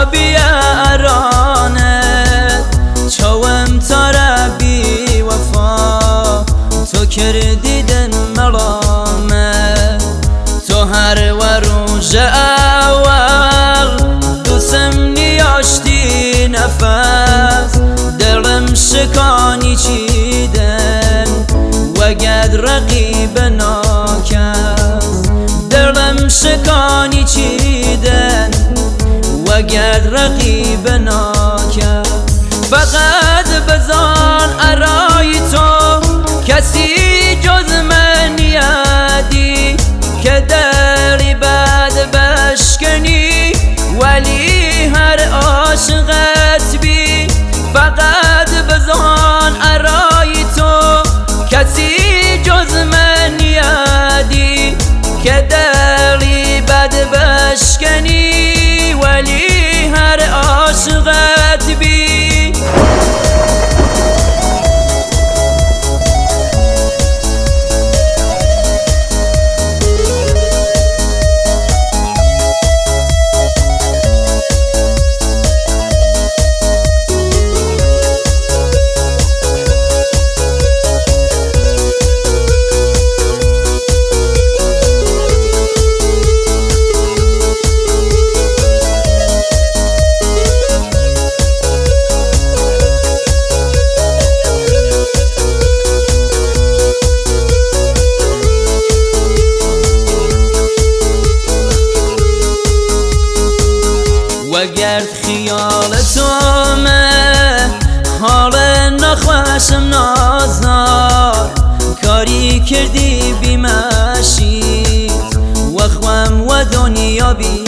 بیارانت چاوم تربی وفا تو کردی دن ملامت تو هر وروج اول دوسم نیاشتی نفس دلم شکانی چیدن وگد رقیب ناکس دلم شکانی چیدن وگد رقیب ناکس فقط بزان ارای تو کسی جز من یادی که دلی بد بشکنی ولی هر عاشقت بی فقط بزان ارای تو کسی جز من یادی که دلی بد بشکنی ولی هر عاشقت بی وگرد خیال تومه حال نخوشم نازار کاری کردی بیمشی و خوام و دنیا بی